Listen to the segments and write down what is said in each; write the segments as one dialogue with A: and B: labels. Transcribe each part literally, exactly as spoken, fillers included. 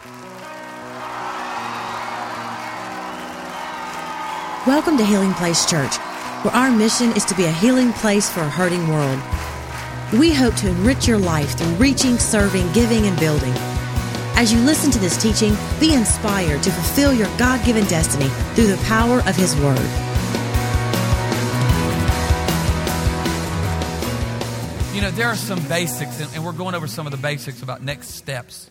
A: Welcome to Healing Place Church, where our mission is to be a healing place for a hurting world. We hope to enrich your life through reaching, serving, giving, and building. As you listen to this teaching, be inspired to fulfill your God-given destiny through the power of His Word.
B: You know, there are some basics, and we're going over some of the basics about next steps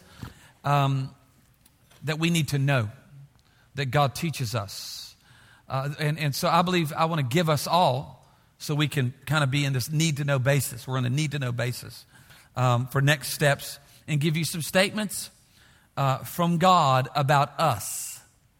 B: um, that we need to know, that God teaches us. Uh, and, and so I believe I want to give us all so we can kind of be in this need-to-know basis. We're on a need-to-know basis um, for next steps, and give you some statements uh, from God about us,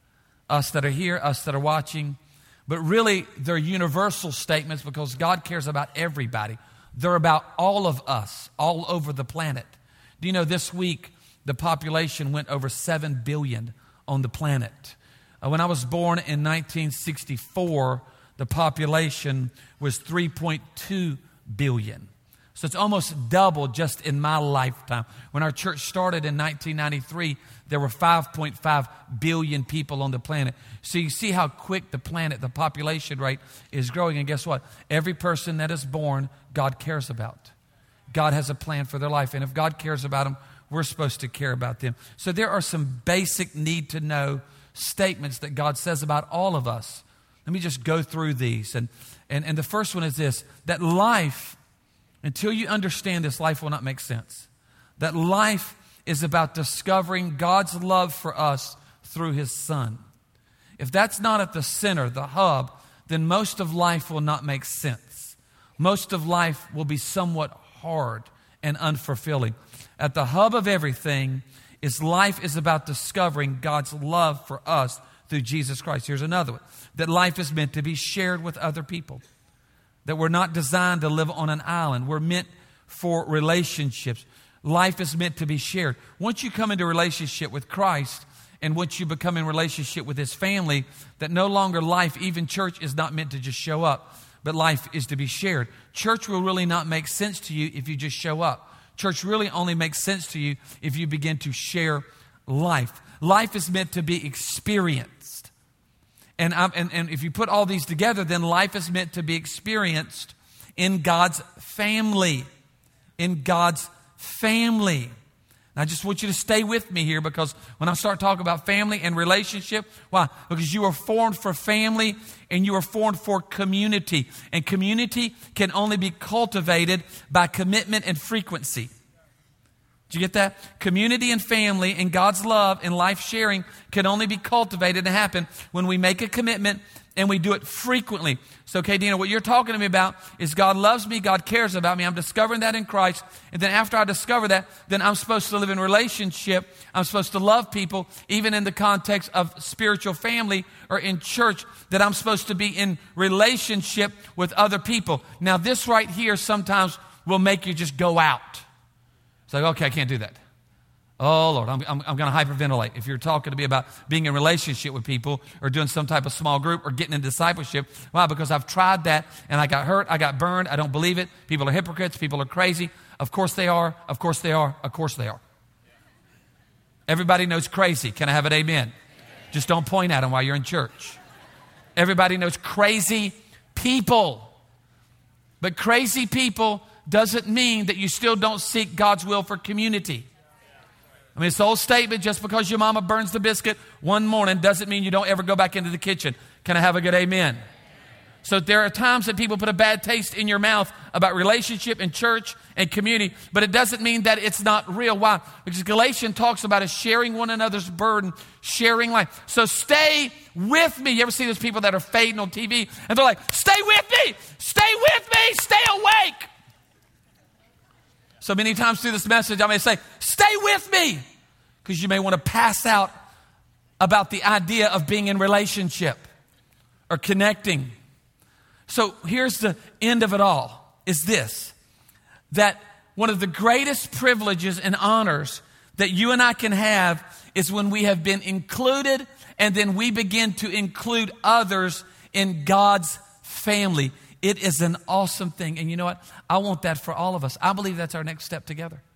B: us that are here, us that are watching. But really, they're universal statements because God cares about everybody. They're about all of us, all over the planet. Do you know this week the population went over seven billion on the planet? Uh, when I was born in nineteen sixty-four, the population was three point two billion. So it's almost double just in my lifetime. When our church started in nineteen ninety-three, there were five point five billion people on the planet. So you see how quick the planet, the population rate is growing. And guess what? Every person that is born, God cares about. God has a plan for their life. And if God cares about them, we're supposed to care about them. So there are some basic need to know statements that God says about all of us. Let me just go through these. And, and, and the first one is this, that life, until you understand this, life will not make sense. That life is about discovering God's love for us through His Son. If that's not at the center, the hub, then most of life will not make sense. Most of life will be somewhat hard and unfulfilling. At the hub of everything is life is about discovering God's love for us through Jesus Christ. Here's another one. That life is meant to be shared with other people. That we're not designed to live on an island. We're meant for relationships. Life is meant to be shared. Once you come into relationship with Christ, and once you become in relationship with His family, that no longer life, even church, is not meant to just show up, but life is to be shared. Church will really not make sense to you if you just show up. Church really only makes sense to you if you begin to share life. Life is meant to be experienced. And, I'm, and, and if you put all these together, then life is meant to be experienced in God's family. In God's family. And I just want you to stay with me here, because when I start talking about family and relationship, why? Because you are formed for family and you are formed for community. And community can only be cultivated by commitment and frequency. Did you get that? Community and family and God's love and life sharing can only be cultivated and happen when we make a commitment and we do it frequently. So, okay, Dina, what you're talking to me about is God loves me, God cares about me. I'm discovering that in Christ. And then after I discover that, then I'm supposed to live in relationship. I'm supposed to love people, even in the context of spiritual family or in church, that I'm supposed to be in relationship with other people. Now, this right here sometimes will make you just go out. It's like, okay, I can't do that. Oh, Lord, I'm, I'm, I'm going to hyperventilate. If you're talking to me about being in relationship with people or doing some type of small group or getting in discipleship, why? Because I've tried that and I got hurt, I got burned, I don't believe it. People are hypocrites, people are crazy. Of course they are, of course they are, of course they are. Everybody knows crazy. Can I have an amen? Just don't point at them while you're in church. Everybody knows crazy people. But crazy people doesn't mean that you still don't seek God's will for community. I mean, it's the old statement, just because your mama burns the biscuit one morning doesn't mean you don't ever go back into the kitchen. Can I have a good amen? So there are times that people put a bad taste in your mouth about relationship and church and community, but it doesn't mean that it's not real. Why? Because Galatians talks about us sharing one another's burden, sharing life. So stay with me. You ever see those people that are fading on T V and they're like, stay with me, stay with me, stay awake. So many times through this message, I may say, stay with me, because you may want to pass out about the idea of being in relationship or connecting. So here's the end of it all, is this, that one of the greatest privileges and honors that you and I can have is when we have been included and then we begin to include others in God's family. It is an awesome thing. And you know what? I want that for all of us. I believe that's our next step together.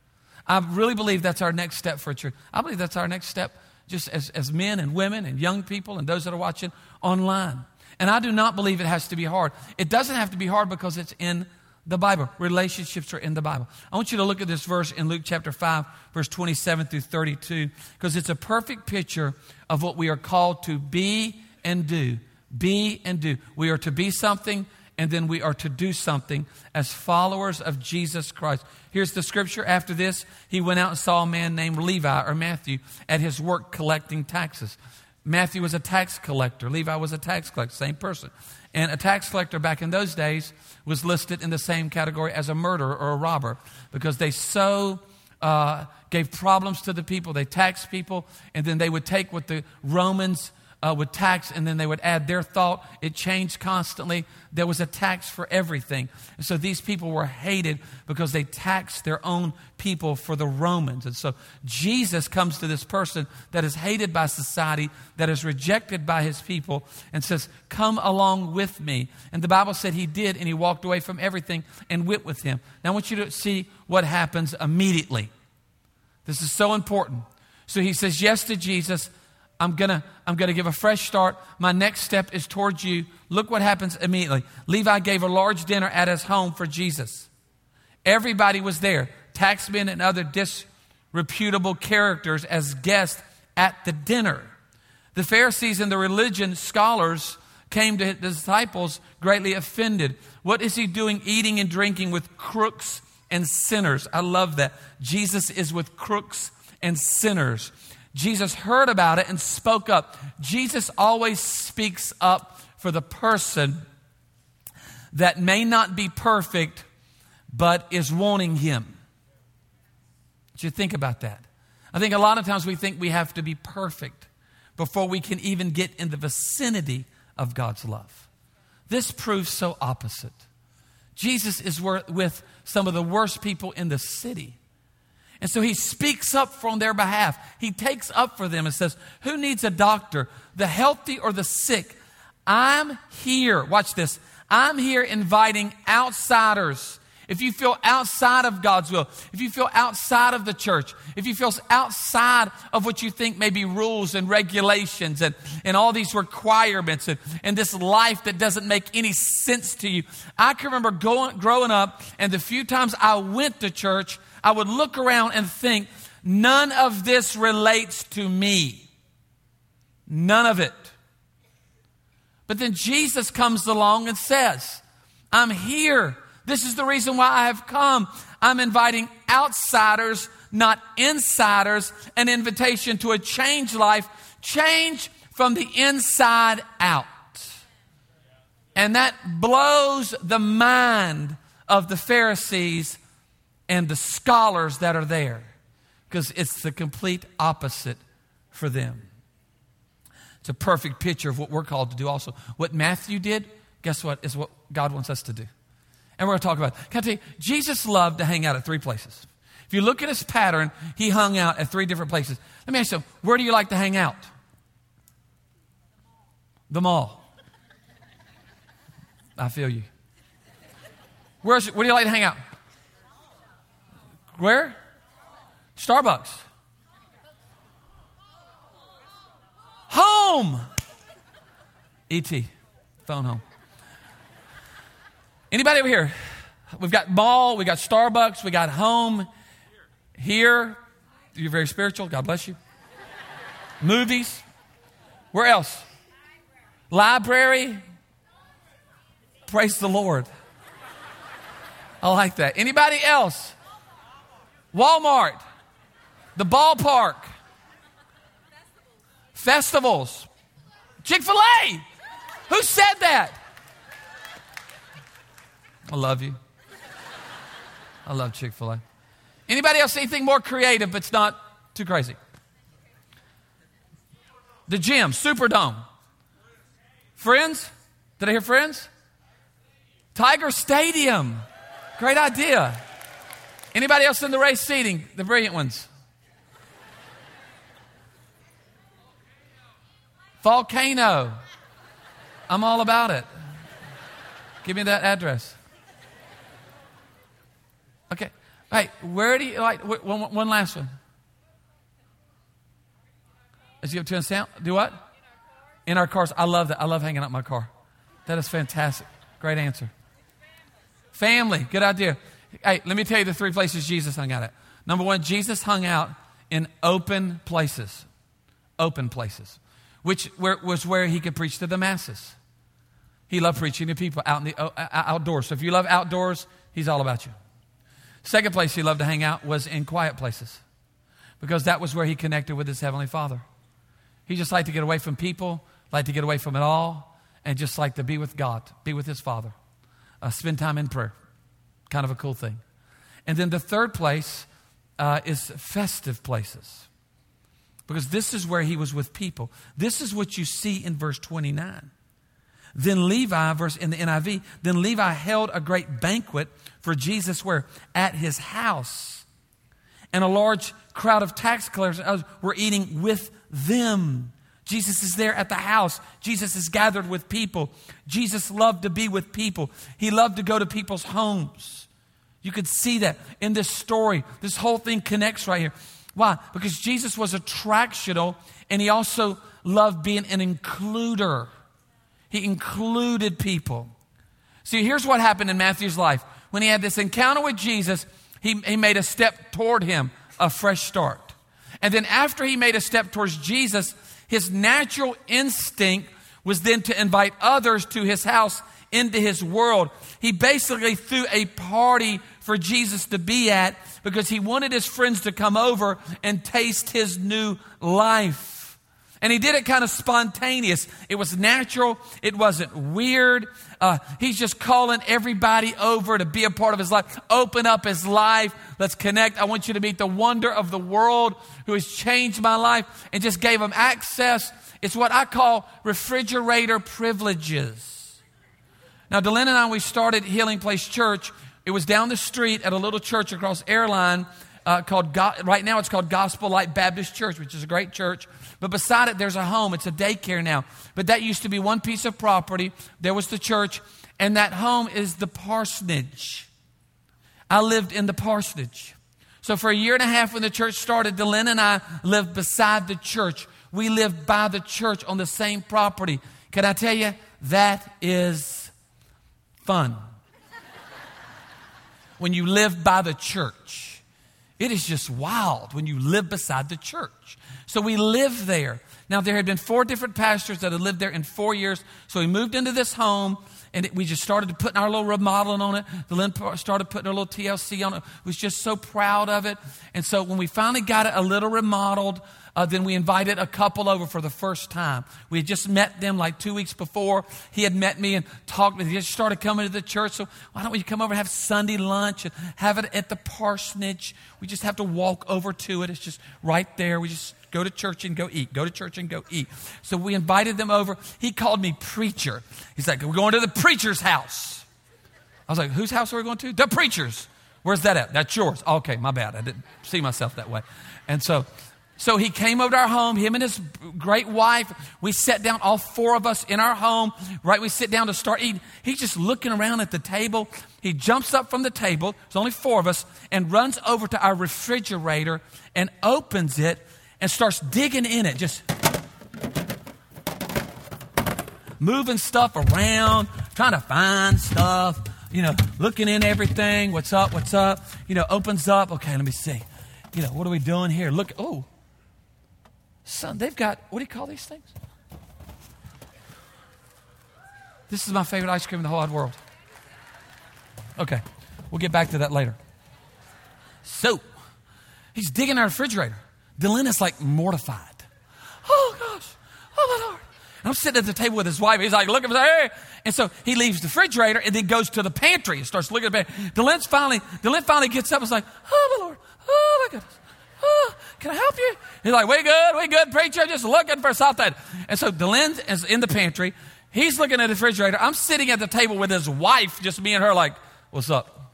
B: I really believe that's our next step for a church. I believe that's our next step just as, as men and women and young people and those that are watching online. And I do not believe it has to be hard. It doesn't have to be hard because it's in the Bible. Relationships are in the Bible. I want you to look at this verse in Luke chapter five, verse twenty-seven through thirty-two, because it's a perfect picture of what we are called to be and do. Be and do. We are to be something, and then we are to do something as followers of Jesus Christ. Here's the scripture. After this, he went out and saw a man named Levi, or Matthew, at his work collecting taxes. Matthew was a tax collector. Levi was a tax collector, same person. And a tax collector back in those days was listed in the same category as a murderer or a robber, because they so uh, gave problems to the people. They taxed people, and then they would take what the Romans Uh, would tax, and then they would add their thought. It changed constantly. There was a tax for everything. And so these people were hated because they taxed their own people for the Romans. And so Jesus comes to this person that is hated by society, that is rejected by his people, and says, come along with me. And the Bible said he did, and he walked away from everything and went with him. Now I want you to see what happens immediately. This is so important. So he says yes to Jesus. I'm gonna, I'm gonna give a fresh start. My next step is towards you. Look what happens immediately. Levi gave a large dinner at his home for Jesus. Everybody was there, taxmen and other disreputable characters as guests at the dinner. The Pharisees and the religion scholars came to the disciples greatly offended. What is he doing eating and drinking with crooks and sinners? I love that. Jesus is with crooks and sinners. Jesus heard about it and spoke up. Jesus always speaks up for the person that may not be perfect, but is wanting him. Did you think about that? I think a lot of times we think we have to be perfect before we can even get in the vicinity of God's love. This proves so opposite. Jesus is with some of the worst people in the city. And so he speaks up on their behalf. He takes up for them and says, who needs a doctor, the healthy or the sick? I'm here. Watch this. I'm here inviting outsiders. If you feel outside of God's will, if you feel outside of the church, if you feel outside of what you think may be rules and regulations and, and all these requirements and, and this life that doesn't make any sense to you. I can remember going, growing up, and the few times I went to church, I would look around and think, none of this relates to me. None of it. But then Jesus comes along and says, I'm here. This is the reason why I have come. I'm inviting outsiders, not insiders, an invitation to a changed life, change from the inside out. And that blows the mind of the Pharisees and the scholars that are there, because it's the complete opposite for them. It's a perfect picture of what we're called to do also. What Matthew did, guess what, is what God wants us to do. And we're going to talk about it. Can I tell you, Jesus loved to hang out at three places. If you look at his pattern, he hung out at three different places. Let me ask you, where do you like to hang out? The mall. I feel you. Where's, where do you like to hang out? Where? Starbucks. Home. E T. Phone home. Anybody over here? We've got mall, we got Starbucks, we got home. Here. You're very spiritual. God bless you. Movies. Where else? Library. Praise the Lord. I like that. Anybody else? Walmart, the ballpark, festivals, Chick-fil-A. Who said that? I love you. I love Chick-fil-A. Anybody else anything more creative but it's not too crazy? The gym, Superdome. Friends? Did I hear Friends? Tiger Stadium. Great idea. Anybody else in the race seating? The brilliant ones. Volcano. I'm all about it. Give me that address. Okay. Hey, where do you like, one, one last one. As you have to understand, do what? In our cars. I love that. I love hanging out in my car. That is fantastic. Great answer. Family. Good idea. Hey, let me tell you the three places Jesus hung out at. Number one, Jesus hung out in open places. Open places. Which where, was where he could preach to the masses. He loved preaching to people out in the uh, outdoors. So if you love outdoors, he's all about you. Second place he loved to hang out was in quiet places. Because that was where he connected with his Heavenly Father. He just liked to get away from people, liked to get away from it all, and just liked to be with God, be with his Father. Uh, spend time in prayer. Kind of a cool thing. And then the third place uh, is festive places. Because this is where he was with people. This is what you see in verse twenty-nine. Then Levi, verse in the N I V, then Levi held a great banquet for Jesus where? At his house. And a large crowd of tax collectors were eating with them. Jesus is there at the house. Jesus is gathered with people. Jesus loved to be with people. He loved to go to people's homes. You could see that in this story. This whole thing connects right here. Why? Because Jesus was attractional and he also loved being an includer. He included people. See, here's what happened in Matthew's life. When he had this encounter with Jesus, he, he made a step toward him, a fresh start. And then after he made a step towards Jesus, his natural instinct was then to invite others to his house, into his world. He basically threw a party for Jesus to be at because he wanted his friends to come over and taste his new life. And he did it kind of spontaneous. It was natural. It wasn't weird. Uh, he's just calling everybody over to be a part of his life. Open up his life. Let's connect. I want you to meet the wonder of the world who has changed my life and just gave him access. It's what I call refrigerator privileges. Now, Delyn and I, we started Healing Place Church. It was down the street at a little church across Airline uh, called, Go- right now it's called Gospel Light Baptist Church, which is a great church. But beside it, there's a home. It's a daycare now. But that used to be one piece of property. There was the church. And that home is the parsonage. I lived in the parsonage. So for a year and a half when the church started, Delyn and I lived beside the church. We lived by the church on the same property. Can I tell you, that is fun. When you live by the church. It is just wild when you live beside the church. So we lived there. Now, there had been four different pastors that had lived there in four years. So we moved into this home, and it, we just started putting our little remodeling on it. Delyn started putting our little T L C on it. Was just so proud of it. And so when we finally got it a little remodeled, uh, then we invited a couple over for the first time. We had just met them like two weeks before. He had met me and talked with me. He just started coming to the church. So why don't we come over and have Sunday lunch and have it at the parsonage? We just have to walk over to it. It's just right there. We just go to church and go eat. Go to church and go eat. So we invited them over. He called me preacher. He's like, we're going to the preacher's house. I was like, whose house are we going to? The preacher's. Where's that at? That's yours. Okay, my bad. I didn't see myself that way. And so, so he came over to our home, him and his great wife. We sat down, all four of us in our home, right? We sit down to start eating. He's just looking around at the table. He jumps up from the table. There's only four of us and runs over to our refrigerator and opens it and starts digging in it, just moving stuff around, trying to find stuff, you know, looking in everything. What's up? What's up? You know, opens up. Okay, let me see. You know, what are we doing here? Look, oh, son, they've got, what do you call these things? This is my favorite ice cream in the whole wide world. Okay, we'll get back to that later. So, he's digging our refrigerator. Delyn is like mortified. Oh, gosh. Oh, my Lord. And I'm sitting at the table with his wife. He's like, looking, hey. And so he leaves the refrigerator and then goes to the pantry and starts looking at the pantry. Delyn's finally, Delyn finally gets up and is like, oh, my Lord. Oh, my goodness. Oh, can I help you? He's like, we good, we good, preacher, just looking for something. And so Delyn is in the pantry. He's looking at the refrigerator. I'm sitting at the table with his wife, just me and her, like, what's up?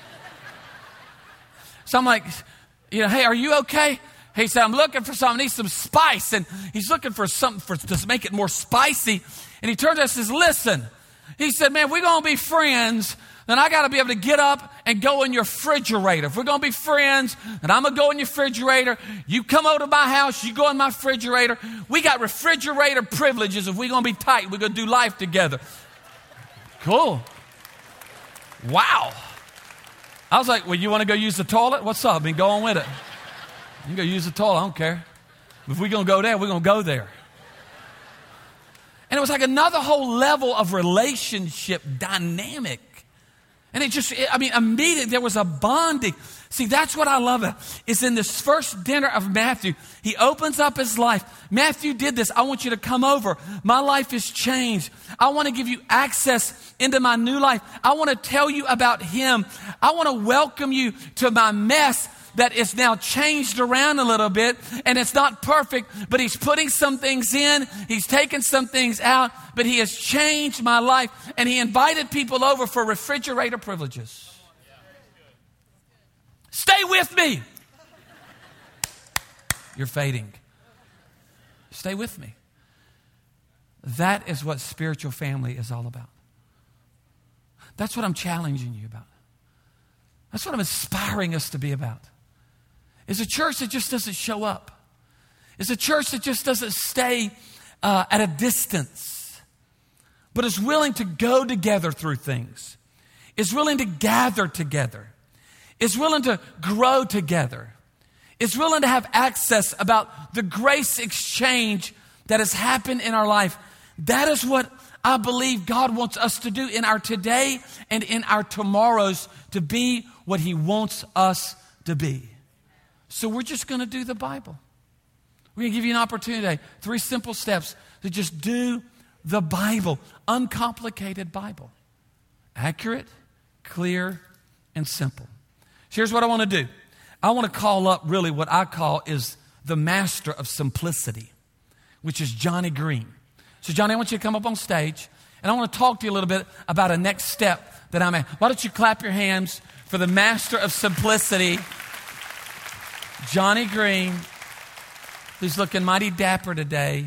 B: So I'm like, you know, hey, are you okay? He said, I'm looking for something, I need some spice. And he's looking for something for, to make it more spicy. And he turns to us and says, listen. He said, man, we're going to be friends, then I got to be able to get up and go in your refrigerator. If we're going to be friends, and I'm going to go in your refrigerator, you come over to my house, you go in my refrigerator. We got refrigerator privileges. If we're going to be tight, we're going to do life together. Cool. Wow. I was like, well, you want to go use the toilet? What's up? I mean, go on with it. You can go use the toilet. I don't care. If we're going to go there, we're going to go there. And it was like another whole level of relationship dynamic. And it just, I mean, immediately there was a bonding. See, that's what I love. Is in this first dinner of Matthew, he opens up his life. Matthew did this. I want you to come over. My life has changed. I want to give you access into my new life. I want to tell you about him. I want to welcome you to my mess that is now changed around a little bit, and it's not perfect, but he's putting some things in, he's taken some things out, but he has changed my life, and he invited people over for refrigerator privileges. Stay with me. You're fading. Stay with me. That is what spiritual family is all about. That's what I'm challenging you about. That's what I'm inspiring us to be about. Is a church that just doesn't show up. Is a church that just doesn't stay uh, at a distance, but is willing to go together through things. Is willing to gather together. Is willing to grow together. Is willing to have access about the grace exchange that has happened in our life. That is what I believe God wants us to do in our today and in our tomorrows, to be what he wants us to be. So we're just going to do the Bible. We're going to give you an opportunity, three simple steps to just do the Bible. Uncomplicated Bible. Accurate, clear, and simple. So here's what I want to do. I want to call up really what I call is the master of simplicity, which is Johnny Green. So Johnny, I want you to come up on stage, and I want to talk to you a little bit about a next step that I'm at. Why don't you clap your hands for the master of simplicity, Johnny Green, who's looking mighty dapper today,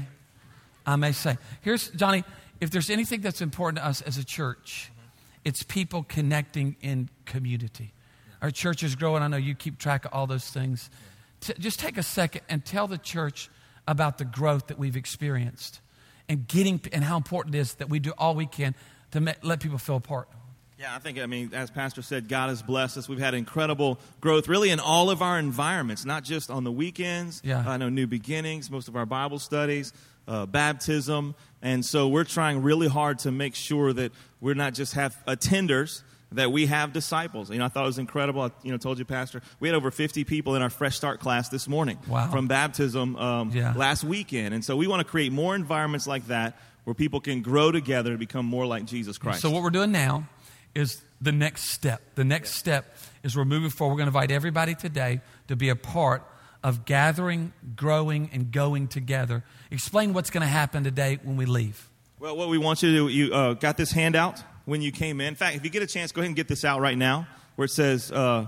B: I may say. Here's, Johnny, if there's anything that's important to us as a church, it's people connecting in community. Our church is growing. I know you keep track of all those things. T- just take a second and tell the church about the growth that we've experienced and getting and how important it is that we do all we can to ma- let people feel a part.
C: Yeah, I think, I mean, as Pastor said, God has blessed us. We've had incredible growth really in all of our environments, not just on the weekends.
B: Yeah.
C: I know New Beginnings, most of our Bible studies, uh, baptism. And so we're trying really hard to make sure that we're not just have attenders, that we have disciples. You know, I thought it was incredible. I, you know, told you, Pastor, we had over fifty people in our Fresh Start class this morning.
B: Wow.
C: From baptism um,
B: yeah.
C: last weekend. And so we want to create more environments like that where people can grow together to become more like Jesus Christ.
B: So what we're doing now is the next step. The next yeah. step is we're moving forward. We're going to invite everybody today to be a part of gathering, growing, and going together. Explain what's going to happen today when we leave.
C: Well, what we want you to do, you uh, got this handout when you came in. In fact, if you get a chance, go ahead and get this out right now, where it says, uh,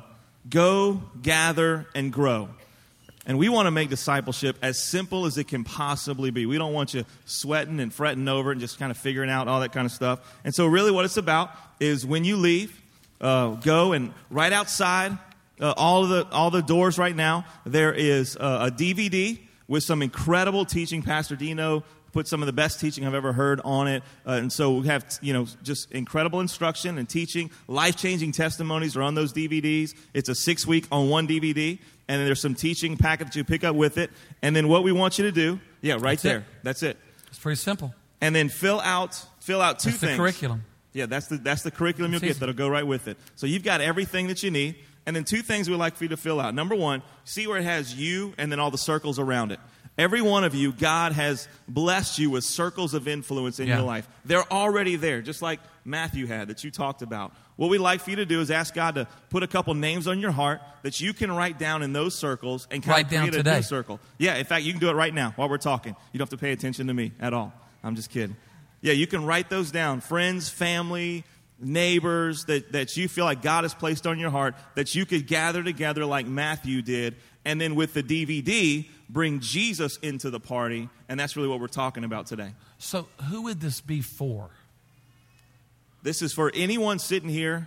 C: go, gather, and grow. And we want to make discipleship as simple as it can possibly be. We don't want you sweating and fretting over it and just kind of figuring out all that kind of stuff. And so really what it's about is when you leave, uh, go and right outside uh, all of the all the doors right now, there is uh, a D V D with some incredible teaching. Pastor Dino put some of the best teaching I've ever heard on it. Uh, and so we have, you know, just incredible instruction and teaching. Life-changing testimonies are on those D V Ds. It's a six-week on one D V D. And then there's some teaching packet that you pick up with it. And then what we want you to do, yeah, right
B: that's
C: there.
B: It.
C: That's it.
B: It's pretty simple.
C: And then fill out fill out two
B: that's
C: things.
B: The curriculum.
C: Yeah, that's the that's the curriculum
B: that's
C: you'll
B: easy.
C: get that'll go right with it. So you've got everything that you need. And then two things we'd like for you to fill out. Number one, see where it has you and then all the circles around it. Every one of you, God has blessed you with circles of influence in
B: yeah.
C: your life. They're already there, just like Matthew had that you talked about. What we'd like for you to do is ask God to put a couple names on your heart that you can write down in those circles and kind
B: write
C: of
B: down
C: create
B: today.
C: a new circle. Yeah, in fact, you can do it right now while we're talking. You don't have to pay attention to me at all. I'm just kidding. Yeah, you can write those down. Friends, family, neighbors that, that you feel like God has placed on your heart that you could gather together like Matthew did. And then with the D V D, bring Jesus into the party. And that's really what we're talking about today.
B: So who would this be for?
C: This is for anyone sitting here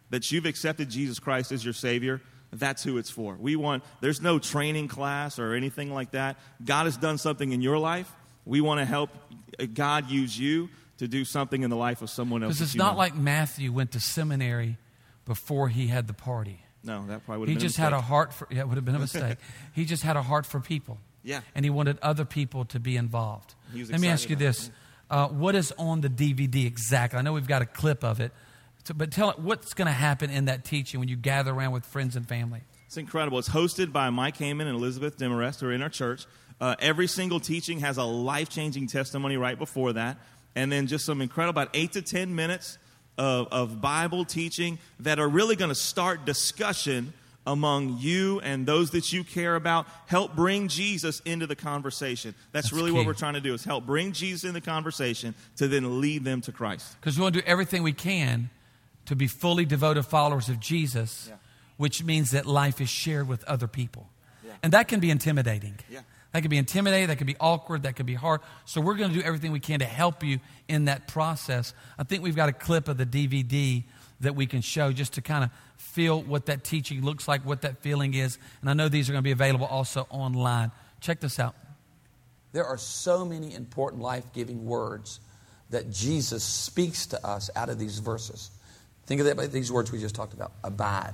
C: that you've accepted Jesus Christ as your Savior, that's who it's for. We want, there's no training class or anything like that. God has done something in your life. We want to help God use you to do something in the life of someone else.
B: Because it's not know. like Matthew went to seminary before he had the party.
C: No, that probably would have
B: he
C: been
B: just
C: a mistake.
B: had a heart for, yeah, it would have been a mistake. He just had a heart for people.
C: Yeah.
B: And he wanted other people to be involved. Let me ask you this. Uh, what is on the D V D exactly? I know we've got a clip of it. So, but tell it, what's going to happen in that teaching when you gather around with friends and family?
C: It's incredible. It's hosted by Mike Heyman and Elizabeth Demarest, who are in our church. Uh, every single teaching has a life-changing testimony right before that. And then just some incredible, about eight to ten minutes of, of Bible teaching that are really going to start discussion among you and those that you care about. Help bring Jesus into the conversation. That's, That's really key. What we're trying to do, is help bring Jesus in the conversation to then lead them to Christ.
B: Because we want to do everything we can to be fully devoted followers of Jesus, yeah. which means that life is shared with other people. Yeah. And that can be intimidating.
C: Yeah.
B: That can be intimidating, that can be awkward, that can be hard. So we're going to do everything we can to help you in that process. I think we've got a clip of the D V D that we can show just to kind of feel what that teaching looks like, what that feeling is. And I know these are going to be available also online. Check this out.
D: There are so many important life-giving words that Jesus speaks to us out of these verses. Think of that, these words we just talked about. Abide,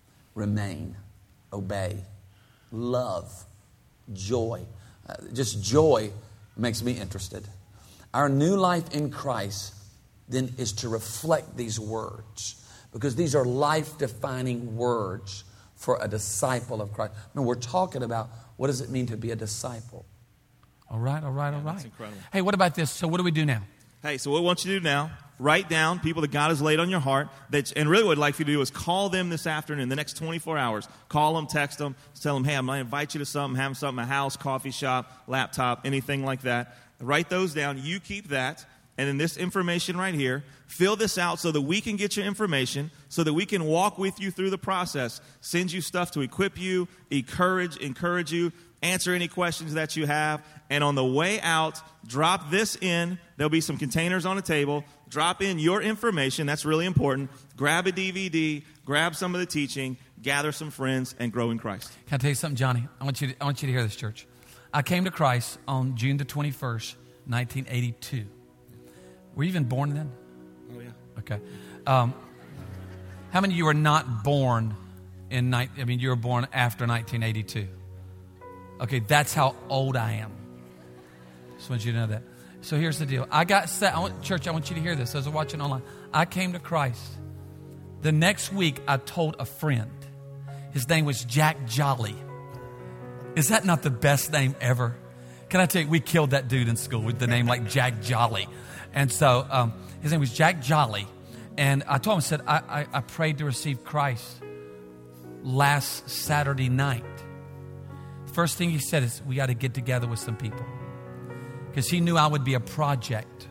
D: remain, obey, love, joy. Uh, just joy makes me interested. Our new life in Christ then is to reflect these words, because these are life-defining words for a disciple of Christ. I mean, we're talking about what does it mean to be a disciple.
B: All right, all right, all
C: yeah,
B: right.
C: That's incredible.
B: Hey, what about this? So what do we do now?
C: Hey, so what we want you to do now, write down people that God has laid on your heart. That, and really what I'd like for you to do is call them this afternoon, the next twenty-four hours. Call them, text them, tell them, hey, I'm going to invite you to something, have something, a house, coffee shop, laptop, anything like that. Write those down. You keep that. And then this information right here, fill this out so that we can get your information, so that we can walk with you through the process, send you stuff to equip you, encourage, encourage you, answer any questions that you have. And on the way out, drop this in. There'll be some containers on the table. Drop in your information. That's really important. Grab a D V D, grab some of the teaching, gather some friends, and grow in Christ.
B: Can I tell you something, Johnny? I want you to, I want you to hear this, church. I came to Christ on June the twenty-first, nineteen eighty-two. Were you even born then?
C: Oh, yeah.
B: Okay. Um, how many of you are not born in, ni- I mean, you were born after nineteen eighty-two? Okay, that's how old I am. Just want you to know that. So here's the deal. I got set. I want, church, I want you to hear this. Those are watching online. I came to Christ. The next week, I told a friend. His name was Jack Jolly. Is that not the best name ever? Can I tell you, we killed that dude in school with the name like Jack Jolly. And so um, his name was Jack Jolly. And I told him, I said, I, I, I prayed to receive Christ last Saturday night. First thing he said is, we got to get together with some people. Because he knew I would be a project.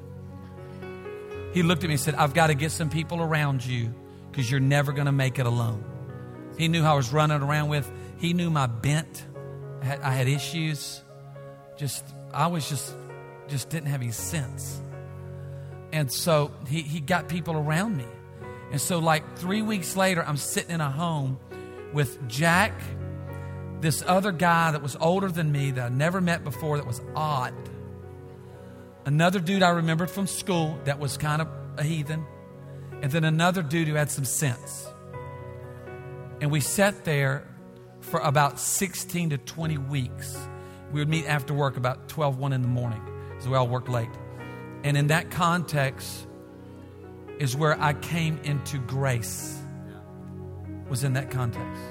B: He looked at me and said, I've got to get some people around you because you're never going to make it alone. He knew how I was running around with. He knew my bent. I had, I had issues. Just, I was just, just didn't have any sense. And so he, he got people around me. And so like three weeks later, I'm sitting in a home with Jack, this other guy that was older than me that I never met before that was odd. Another dude I remembered from school that was kind of a heathen. And then another dude who had some sense. And we sat there for about sixteen to twenty weeks. We would meet after work about twelve, one in the morning because we all worked late. And in that context is where I came into grace, was in that context.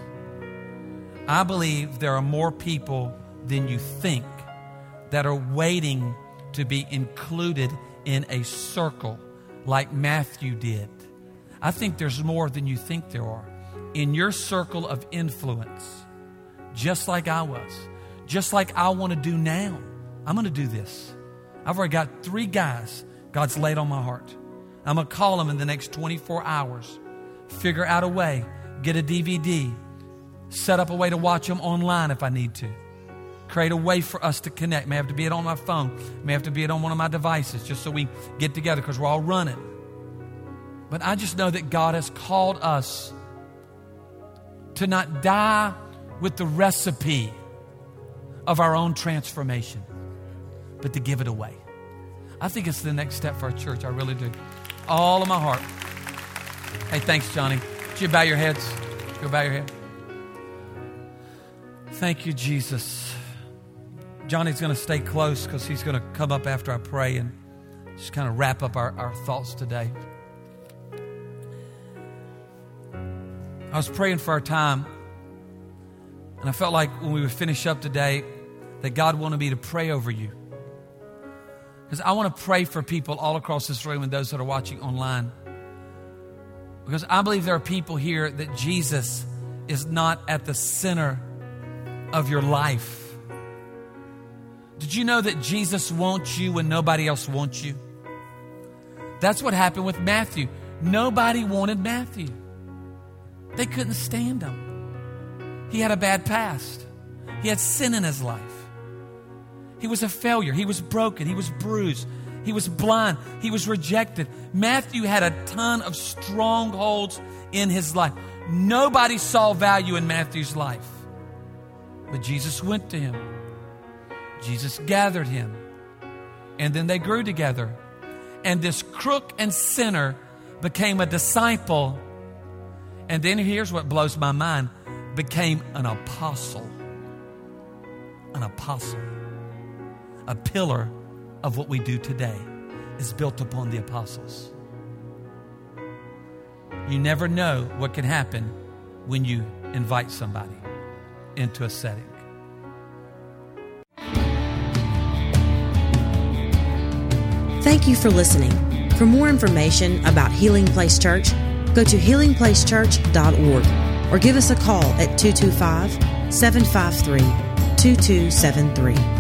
B: I believe there are more people than you think that are waiting to be included in a circle like Matthew did. I think there's more than you think there are. In your circle of influence, just like I was, just like I want to do now. I'm going to do this. I've already got three guys God's laid on my heart. I'm going to call them in the next twenty-four hours, figure out a way, get a D V D, set up a way to watch them online if I need to. Create a way for us to connect. May have to be it on my phone. May have to be it on one of my devices just so we get together because we're all running. But I just know that God has called us to not die with the recipe of our own transformation, but to give it away. I think it's the next step for our church. I really do. All of my heart. Hey, thanks, Johnny. Would you bow your heads? Go bow your head. Thank you, Jesus. Johnny's going to stay close because he's going to come up after I pray and just kind of wrap up our, our thoughts today. I was praying for our time, and I felt like when we would finish up today that God wanted me to pray over you. Because I want to pray for people all across this room and those that are watching online. Because I believe there are people here that Jesus is not at the center of your life. Did you know that Jesus wants you when nobody else wants you? That's what happened with Matthew. Nobody wanted Matthew. They couldn't stand him. He had a bad past. He had sin in his life. He was a failure. He was broken. He was bruised. He was blind. He was rejected. Matthew had a ton of strongholds in his life. Nobody saw value in Matthew's life. But Jesus went to him. Jesus gathered him. And then they grew together. And this crook and sinner became a disciple. And then here's what blows my mind. Became an apostle. An apostle. A pillar of what we do today is built upon the apostles. You never know what can happen when you invite somebody into a setting.
A: Thank you for listening. For more information about Healing Place Church, go to healing place church dot org or give us a call at two two five, seven five three, two two seven three.